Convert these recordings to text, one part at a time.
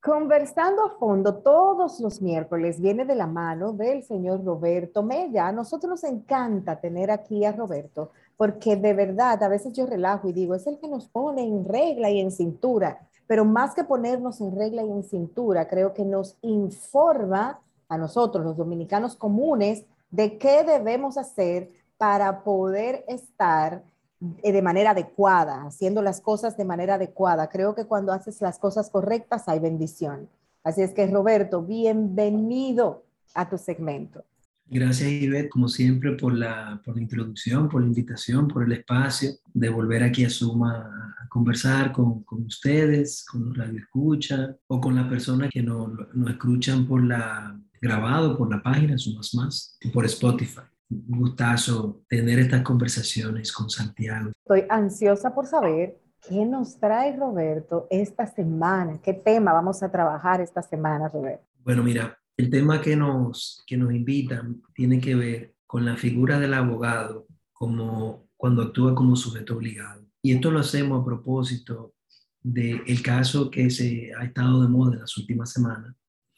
Conversando a fondo todos los miércoles viene de la mano del señor Roberto Mella. A nosotros nos encanta tener aquí a Roberto porque de verdad a veces yo relajo y digo, es el que nos pone en regla y en cintura, pero más que ponernos en regla y en cintura, creo que nos informa a nosotros, los dominicanos comunes, de qué debemos hacer para poder estar de manera adecuada, haciendo las cosas de manera adecuada. Creo que cuando haces las cosas correctas hay bendición. Así es que Roberto, bienvenido a tu segmento. Gracias, Ivette, como siempre, por la introducción, por la invitación, por el espacio de volver aquí a Suma a conversar con ustedes, con los radioescuchas o con las personas que nos escuchan por la grabado, por la página Sumas Más y por Spotify. Un gustazo tener estas conversaciones con Santiago. Estoy ansiosa por saber qué nos trae Roberto esta semana, qué tema vamos a trabajar esta semana, Roberto. Bueno, mira, el tema que nos invitan tiene que ver con la figura del abogado como cuando actúa como sujeto obligado. Y esto lo hacemos a propósito del caso que se ha estado de moda en las últimas semanas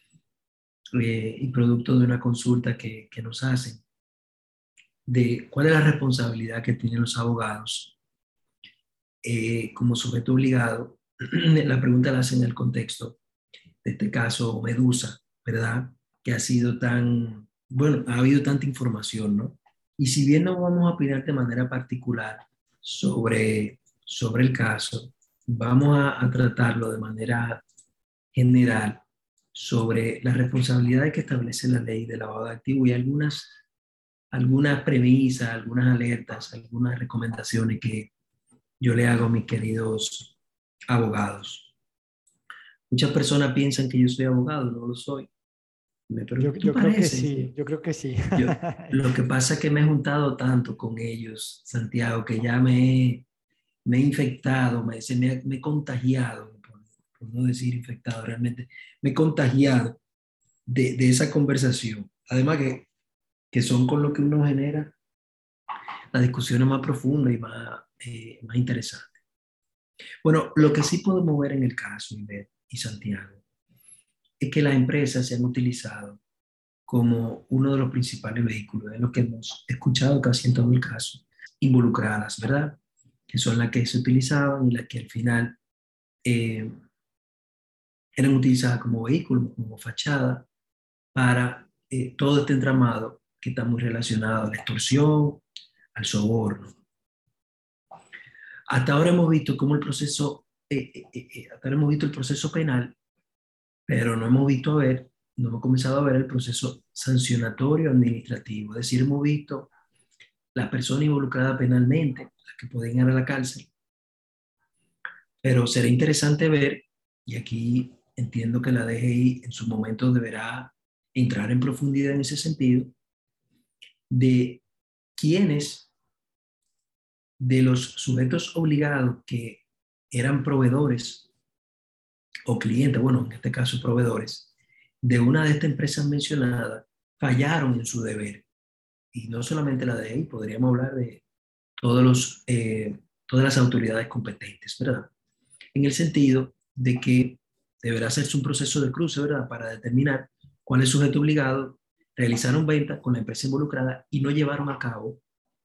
y producto de una consulta que nos hacen de cuál es la responsabilidad que tienen los abogados como sujeto obligado. La pregunta la hacen en el contexto de este caso Medusa, ¿verdad? Que ha sido tan, bueno, ha habido tanta información, ¿no? Y si bien no vamos a opinar de manera particular sobre el caso, vamos a tratarlo de manera general sobre las responsabilidades que establece la ley de lavado de activos y algunas premisas, algunas alertas, algunas recomendaciones que yo le hago a mis queridos abogados. Muchas personas piensan que yo soy abogado, no lo soy. Pero Yo, ¿qué tú yo creo que pareces? sí, yo creo que sí. Lo que pasa es que me he juntado tanto con ellos, Santiago, que ya me he infectado, me he contagiado, por no decir infectado realmente, me he contagiado de esa conversación. Además que son con lo que uno genera las discusiones más profundas y más interesantes. Bueno, lo que sí podemos ver en el caso, Ivette y Santiago, es que las empresas se han utilizado como uno de los principales vehículos de lo que hemos escuchado casi en todo el caso, involucradas, ¿verdad? Que son las que se utilizaban y las que al final eh, eran utilizadas como vehículo, como fachada para todo este entramado que está muy relacionado a la extorsión, al soborno. Hasta ahora hemos visto cómo hasta ahora hemos visto el proceso penal, pero no hemos comenzado a ver el proceso sancionatorio administrativo. Es decir, hemos visto las personas involucradas penalmente, las que pueden ir a la cárcel, pero será interesante ver, y aquí entiendo que la DGI en su momento deberá entrar en profundidad en ese sentido, de quiénes de los sujetos obligados que eran proveedores o clientes, bueno, en este caso proveedores, de una de estas empresas mencionadas, fallaron en su deber. Y no solamente la DGI, podríamos hablar de todas las autoridades competentes, ¿verdad? En el sentido de que deberá hacerse un proceso de cruce, ¿verdad? Para determinar cuál es el sujeto obligado, realizaron ventas con la empresa involucrada y no llevaron a cabo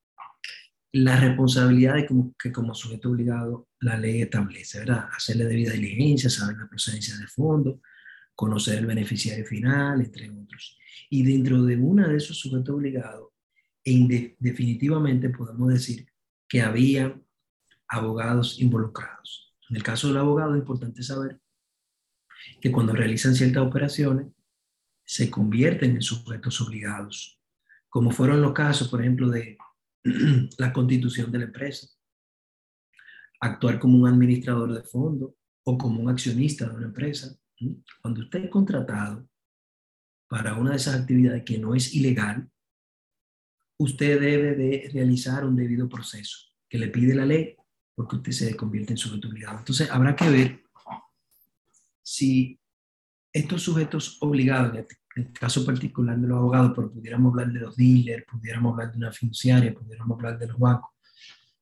las responsabilidades que como sujeto obligado la ley establece, ¿verdad? Hacerle debida diligencia, saber la procedencia del fondo, conocer el beneficiario final, entre otros. Y dentro de una de esos sujetos obligados, definitivamente podemos decir que había abogados involucrados. En el caso del abogado es importante saber que cuando realizan ciertas operaciones se convierten en sujetos obligados, como fueron los casos, por ejemplo, de la constitución de la empresa, actuar como un administrador de fondo o como un accionista de una empresa. Cuando usted es contratado para una de esas actividades que no es ilegal, usted debe de realizar un debido proceso que le pide la ley porque usted se convierte en sujeto obligado. Entonces, habrá que ver si estos sujetos obligados, en el caso particular de los abogados, pero pudiéramos hablar de los dealers, pudiéramos hablar de una fiduciaria, pudiéramos hablar de los bancos,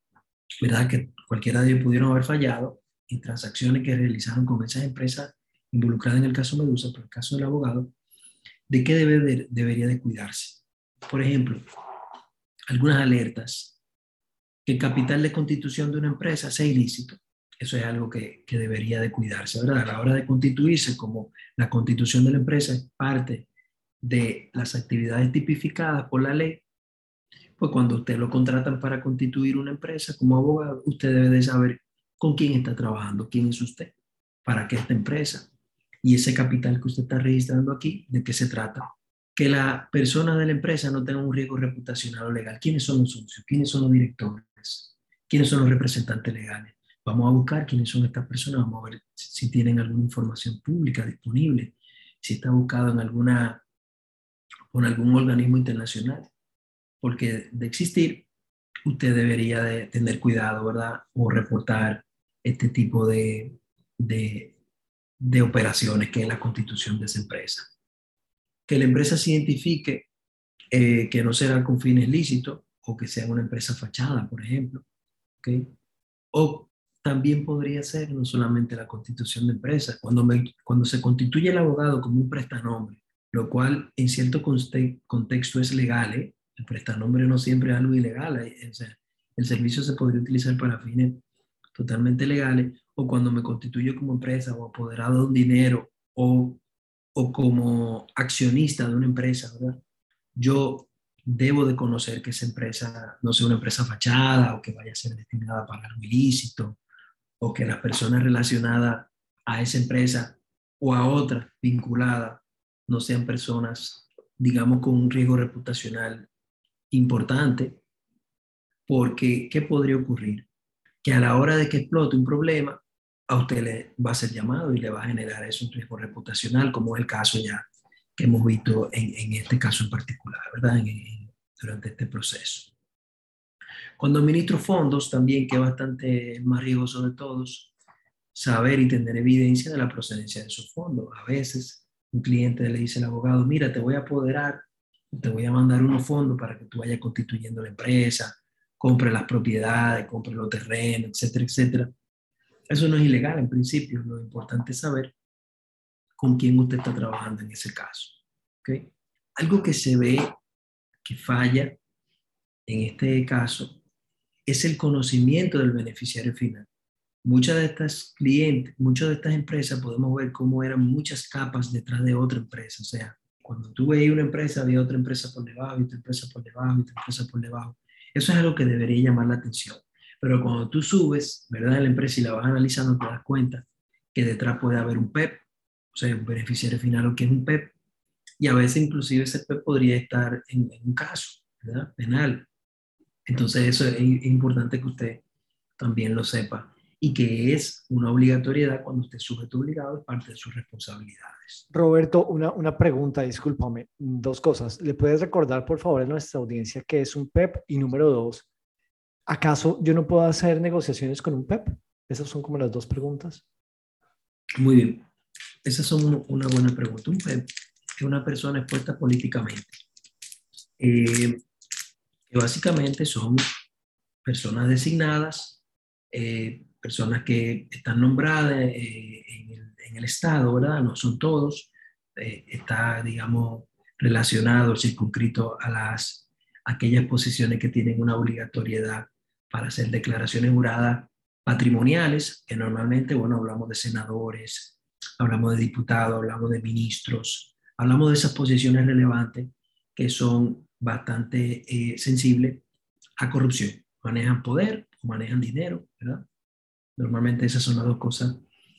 ¿verdad? Que cualquiera de ellos pudieron haber fallado en transacciones que realizaron con esas empresas involucrada en el caso Medusa, pero el caso del abogado, de qué debería de cuidarse. Por ejemplo, algunas alertas, que el capital de constitución de una empresa sea ilícito. Eso es algo que debería de cuidarse, ¿verdad? A la hora de constituirse, como la constitución de la empresa es parte de las actividades tipificadas por la ley, pues cuando usted lo contratan para constituir una empresa como abogado, usted debe de saber con quién está trabajando, quién es usted, para qué esta empresa. Y ese capital que usted está registrando aquí, ¿de qué se trata? Que la persona de la empresa no tenga un riesgo reputacional o legal. ¿Quiénes son los socios? ¿Quiénes son los directores? ¿Quiénes son los representantes legales? Vamos a buscar quiénes son estas personas, vamos a ver si tienen alguna información pública disponible, si está buscado en con algún organismo internacional, porque de existir, usted debería de tener cuidado, ¿verdad? O reportar este tipo de, de operaciones que es la constitución de esa empresa. Que la empresa se identifique, que no será con fines lícitos o que sea una empresa fachada, por ejemplo. ¿Okay? O también podría ser no solamente la constitución de empresa, cuando se constituye el abogado como un prestanombre, lo cual en cierto contexto es legal, ¿eh? El prestanombre no siempre es algo ilegal, o sea, el servicio se podría utilizar para fines totalmente legales, o cuando me constituyo como empresa o apoderado de un dinero o como accionista de una empresa, ¿verdad? Yo debo de conocer que esa empresa no sea una empresa fachada o que vaya a ser destinada para algo ilícito o que las personas relacionadas a esa empresa o a otras vinculadas no sean personas, digamos, con un riesgo reputacional importante, porque ¿qué podría ocurrir? Que a la hora de que explote un problema, a usted le va a ser llamado y le va a generar eso un riesgo reputacional, como es el caso ya que hemos visto en este caso en particular, ¿verdad? Durante este proceso. Cuando administro fondos, también que es bastante más riesgoso de todos, saber y tener evidencia de la procedencia de esos fondos. A veces un cliente le dice al abogado, mira, te voy a apoderar, te voy a mandar unos fondos para que tú vayas constituyendo la empresa, compre las propiedades, compre los terrenos, etcétera, etcétera. Eso no es ilegal en principio, lo importante es saber con quién usted está trabajando en ese caso. ¿Okay? Algo que se ve que falla en este caso es el conocimiento del beneficiario final. Muchas de estas clientes, muchas de estas empresas podemos ver cómo eran muchas capas detrás de otra empresa. O sea, cuando tú veías una empresa, había otra empresa por debajo, y otra empresa por debajo, y otra empresa por debajo. Eso es algo que debería llamar la atención. Pero cuando tú subes, ¿verdad?, en la empresa y la vas analizando, te das cuenta que detrás puede haber un PEP, o sea, un beneficiario final, o que es un PEP, y a veces inclusive ese PEP podría estar en un caso, ¿verdad?, penal. Entonces eso es importante que usted también lo sepa y que es una obligatoriedad cuando usted es sujeto obligado, es parte de sus responsabilidades. Roberto, una pregunta, discúlpame, dos cosas. ¿Le puedes recordar, por favor, a nuestra audiencia qué es un PEP? Y número dos, ¿acaso yo no puedo hacer negociaciones con un PEP? Esas son como las dos preguntas. Muy bien, esas son una buena pregunta. Un PEP es una persona expuesta políticamente, que básicamente son personas designadas, personas que están nombradas en el Estado, ¿verdad? No son todos, está, digamos, relacionado, circunscrito a aquellas posiciones que tienen una obligatoriedad para hacer declaraciones juradas patrimoniales, que normalmente, bueno, hablamos de senadores, hablamos de diputados, hablamos de ministros, hablamos de esas posiciones relevantes que son bastante sensibles a corrupción. Manejan poder o manejan dinero, ¿verdad? Normalmente esas son las dos cosas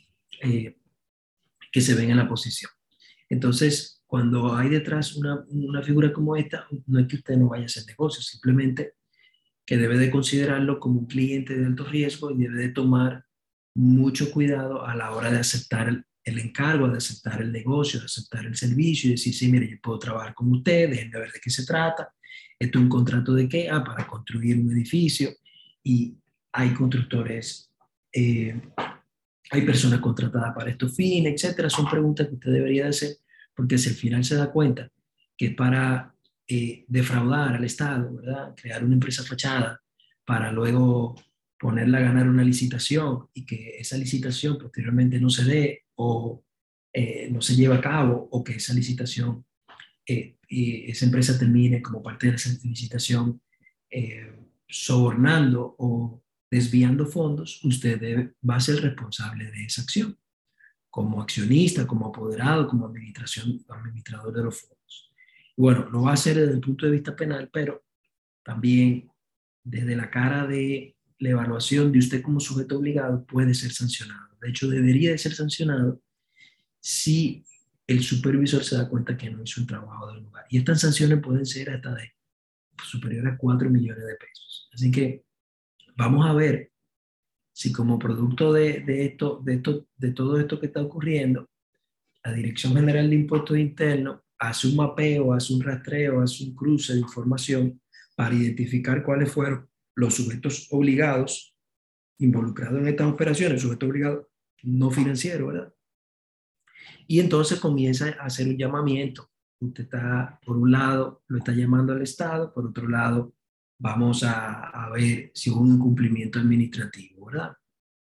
que se ven en la posición. Entonces, cuando hay detrás una figura como esta, no es que usted no vaya a hacer negocio, simplemente que debe de considerarlo como un cliente de alto riesgo y debe de tomar mucho cuidado a la hora de aceptar el encargo, de aceptar el negocio, de aceptar el servicio y decir, sí, mire, yo puedo trabajar con usted, déjenme ver de qué se trata. Esto es un contrato de qué? Ah, para construir un edificio y hay constructores, hay personas contratadas para estos fines, etcétera. Son preguntas que usted debería de hacer porque si al final se da cuenta que es para defraudar al Estado, ¿verdad? Crear una empresa fachada para luego ponerla a ganar una licitación y que esa licitación posteriormente no se dé o no se lleva a cabo o que esa licitación, esa empresa termine como parte de esa licitación sobornando o desviando fondos, va a ser responsable de esa acción, como accionista, como apoderado, como administrador de los fondos. Bueno, lo va a hacer desde el punto de vista penal, pero también desde la cara de la evaluación de usted como sujeto obligado puede ser sancionado. De hecho, debería de ser sancionado si el supervisor se da cuenta que no hizo un trabajo del lugar. Y estas sanciones pueden ser hasta de superior a 4 millones de pesos. Así que vamos a ver si como producto de todo esto que está ocurriendo, la Dirección General de Impuestos Internos hace un mapeo, hace un rastreo, hace un cruce de información para identificar cuáles fueron los sujetos obligados involucrados en estas operaciones, sujetos obligados no financieros, ¿verdad? Y entonces comienza a hacer un llamamiento. Usted está, por un lado, lo está llamando al Estado, por otro lado, vamos a ver si hubo un incumplimiento administrativo, ¿verdad?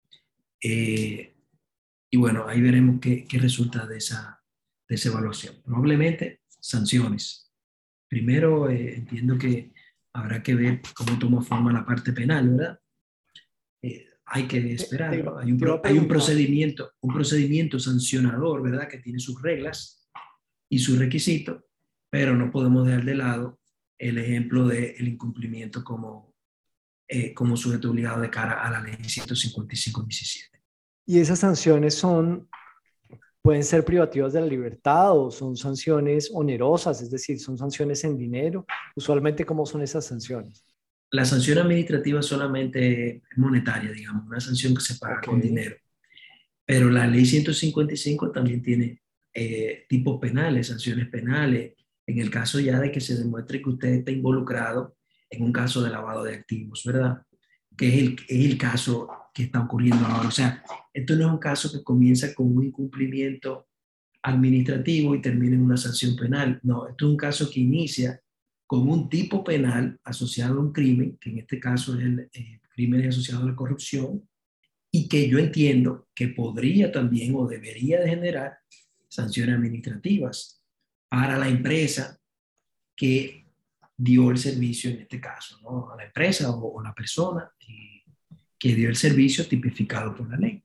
Y bueno, ahí veremos qué resulta de esa evaluación. Probablemente sanciones. Primero, entiendo que habrá que ver cómo toma forma la parte penal, ¿verdad? Hay que esperar, ¿no? Hay un procedimiento sancionador, ¿verdad? Que tiene sus reglas y sus requisitos, pero no podemos dejar de lado el ejemplo del incumplimiento como sujeto obligado de cara a la ley 155/17. ¿Y esas sanciones pueden ser privativas de la libertad o son sanciones onerosas, es decir, son sanciones en dinero? Usualmente, ¿cómo son esas sanciones? La sanción administrativa solamente es monetaria, digamos, una sanción que se paga con dinero. Pero la ley 155 también tiene tipos penales, sanciones penales, en el caso ya de que se demuestre que usted está involucrado en un caso de lavado de activos, ¿verdad? Que es el caso que está ocurriendo ahora. O sea, esto no es un caso que comienza con un incumplimiento administrativo y termina en una sanción penal. No, esto es un caso que inicia con un tipo penal asociado a un crimen, que en este caso es el crimen asociado a la corrupción, y que yo entiendo que podría también o debería de generar sanciones administrativas para la empresa que dio el servicio en este caso, ¿no? A la empresa o la persona que dio el servicio tipificado por la ley.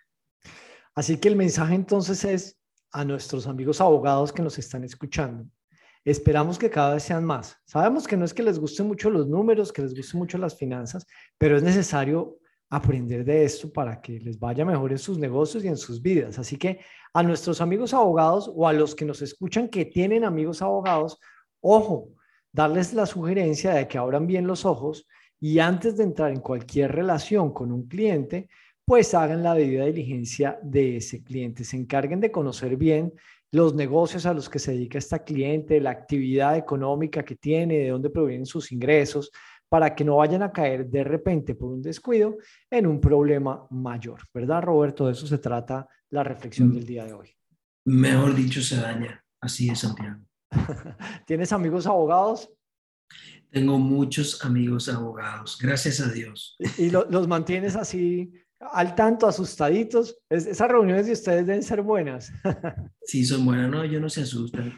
Así que el mensaje entonces es a nuestros amigos abogados que nos están escuchando. Esperamos que cada vez sean más. Sabemos que no es que les gusten mucho los números, que les gusten mucho las finanzas, pero es necesario aprender de esto para que les vaya mejor en sus negocios y en sus vidas. Así que a nuestros amigos abogados o a los que nos escuchan que tienen amigos abogados, ojo, darles la sugerencia de que abran bien los ojos y antes de entrar en cualquier relación con un cliente, pues hagan la debida diligencia de ese cliente, se encarguen de conocer bien los negocios a los que se dedica esta cliente, la actividad económica que tiene, de dónde provienen sus ingresos, para que no vayan a caer de repente por un descuido en un problema mayor, ¿verdad, Roberto? De eso se trata la reflexión del día de hoy. Mejor dicho, se daña. Así es, Santiago. ¿Tienes amigos abogados? Tengo muchos amigos abogados, gracias a Dios. ¿Y los mantienes así al tanto, asustaditos? Esas reuniones de ustedes deben ser buenas. Sí, son buenas. No, ellos no se asustan.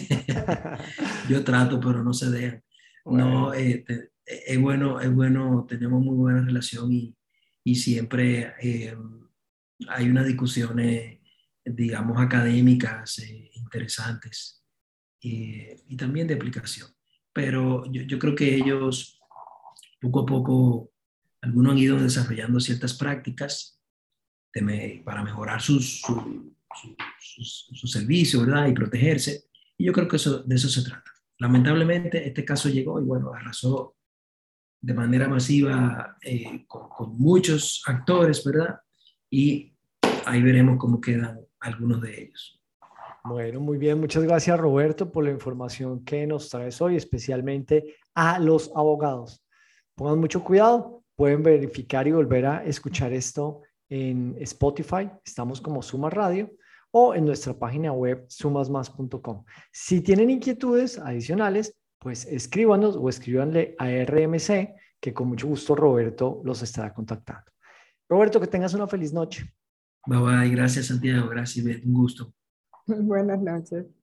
Yo trato, pero no se dejan. Bueno. No, es bueno, tenemos muy buena relación y siempre hay unas discusiones, digamos, académicas interesantes y también de aplicación. Pero yo creo que ellos, poco a poco, algunos han ido desarrollando ciertas prácticas para mejorar su servicio, ¿verdad? Y protegerse. Y yo creo que de eso se trata. Lamentablemente, este caso llegó y, bueno, arrasó de manera masiva con muchos actores, ¿verdad? Y ahí veremos cómo quedan algunos de ellos. Bueno, muy bien. Muchas gracias, Roberto, por la información que nos traes hoy, especialmente a los abogados. Pongan mucho cuidado. Pueden verificar y volver a escuchar esto en Spotify. Estamos como Suma Radio o en nuestra página web sumasmas.com. Si tienen inquietudes adicionales, pues escríbanos o escríbanle a RMC, que con mucho gusto Roberto los estará contactando. Roberto, que tengas una feliz noche. Bye bye, gracias Santiago, gracias, un gusto. Buenas noches.